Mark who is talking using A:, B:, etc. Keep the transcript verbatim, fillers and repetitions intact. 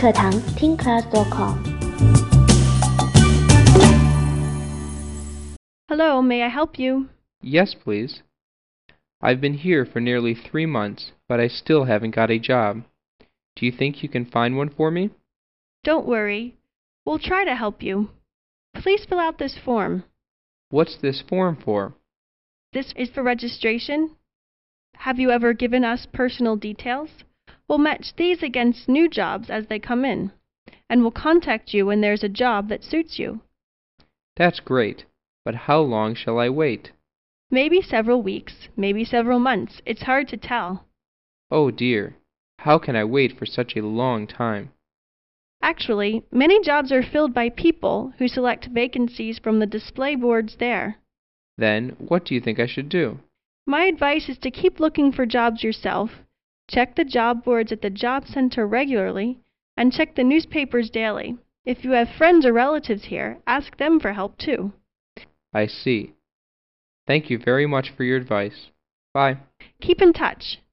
A: 课堂 teen class dot com。
B: Hello, may I help you?
C: Yes, please. I've been here for nearly three months, but I still haven't got a job. Do you think you can find one for me?
B: Don't worry. We'll try to help you. Please fill out this form.
C: What's this form for?
B: This is for registration. Have you ever given us personal details? We'll match these against new jobs as they come in, and we'll contact you when there's a job that suits you.
C: That's great, but how long shall I wait?
B: Maybe several weeks, maybe several months. It's hard to tell.
C: Oh dear, how can I wait for such a long time?
B: Actually, many jobs are filled by people who select vacancies from the display boards there.
C: Then, what do you think I should do?
B: My advice is to keep looking for jobs yourself, check the job boards at the job center regularly, and check the newspapers daily. If you have friends or relatives here, ask them for help too.
C: I see. Thank you very much for your advice. Bye.
B: Keep in touch.